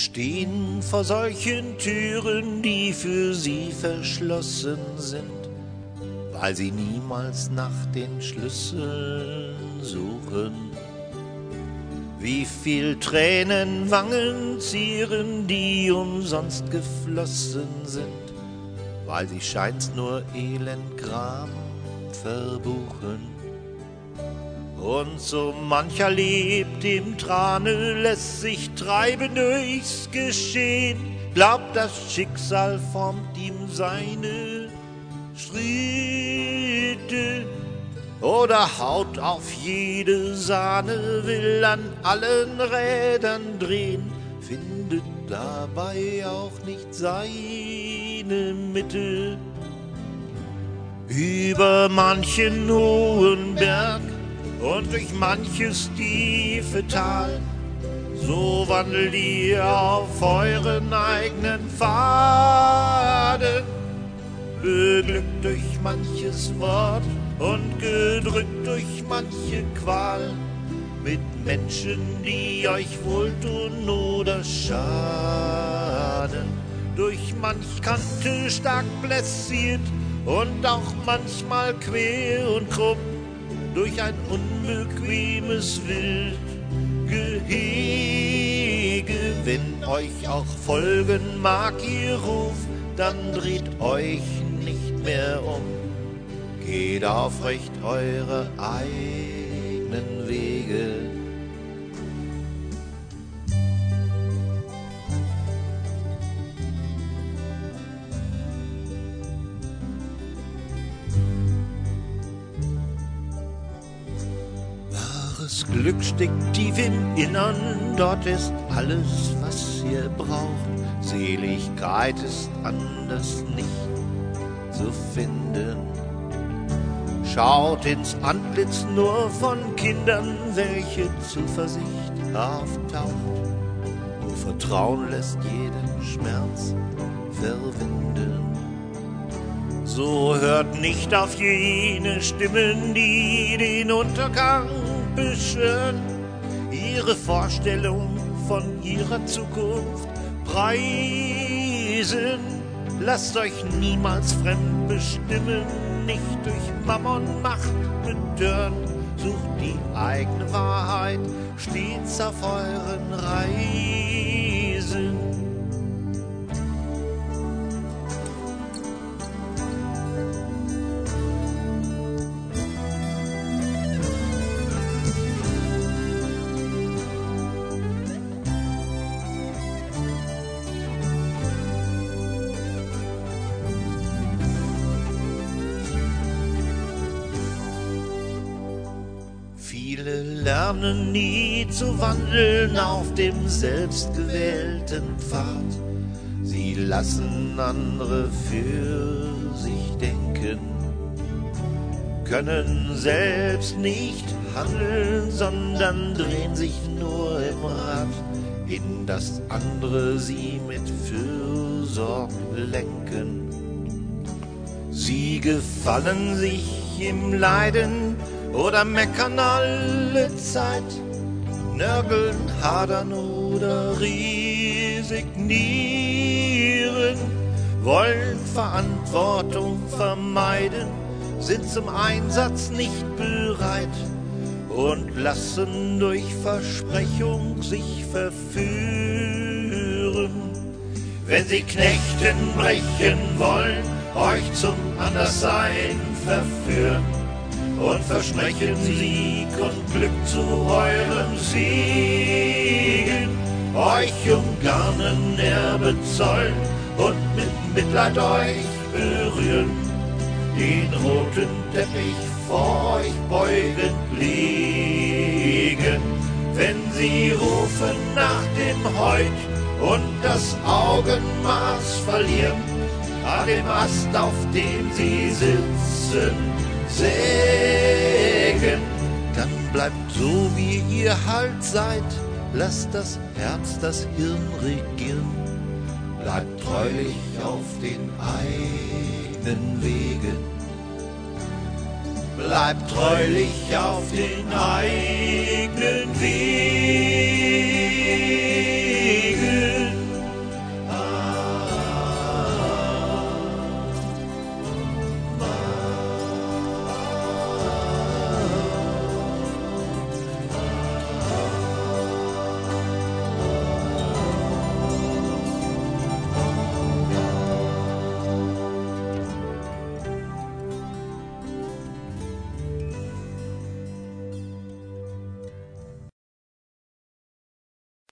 stehen vor solchen Türen, die für sie verschlossen sind, weil sie niemals nach den Schlüsseln suchen. Wie viel Tränen Wangen zieren, die umsonst geflossen sind, weil sie scheint's nur Elend Gram verbuchen. Und so mancher lebt im Trane, lässt sich treiben durchs Geschehen, glaubt, das Schicksal formt ihm seine Schritte, oder haut auf jede Sahne, will an allen Rädern drehen, findet dabei auch nicht seine Mitte. Über manchen hohen Berg und durch manches tiefe Tal, so wandelt ihr auf euren eigenen Pfaden, beglückt durch manches Wort und gedrückt durch manche Qual, mit Menschen, die euch wohltun oder schaden, durch manch Kante stark blessiert und auch manchmal quer und krumm, durch ein unbequemes Wildgehege. Wenn euch auch folgen mag ihr Ruf, dann dreht euch nicht mehr um, geht aufrecht eure eigenen Wege. Das Glück steckt tief im Innern, dort ist alles, was ihr braucht. Seligkeit ist anders nicht zu finden. Schaut ins Antlitz nur von Kindern, welche Zuversicht auftaucht, wo Vertrauen lässt jeden Schmerz verwinden. So hört nicht auf jene Stimmen, die den Untergang beschwören, ihre Vorstellung von ihrer Zukunft preisen. Lasst euch niemals fremd bestimmen, nicht durch Mammon Macht betören. Sucht die eigene Wahrheit stets auf euren Reisen. Viele lernen nie zu wandeln auf dem selbstgewählten Pfad. Sie lassen andere für sich denken, können selbst nicht handeln, sondern drehen sich nur im Rad, in das andere sie mit Fürsorge lenken. Sie gefallen sich im Leiden oder meckern alle Zeit, nörgeln, hadern oder resignieren, wollen Verantwortung vermeiden, sind zum Einsatz nicht bereit und lassen durch Versprechung sich verführen. Wenn sie knechten, brechen wollen, euch zum Anderssein verführen und versprechen Sieg und Glück zu eurem Segen, euch umgarnen, Erbe zollen und mit Mitleid euch berühren, den roten Teppich vor euch beugend legen. Wenn sie rufen nach dem Heut und das Augenmaß verlieren, an dem Ast, auf dem sie sitzen, sägen, dann bleibt so, wie ihr halt seid. Lasst das Herz das Hirn regieren, bleibt treulich auf den eigenen Wegen. Bleibt treulich auf den eigenen Wegen.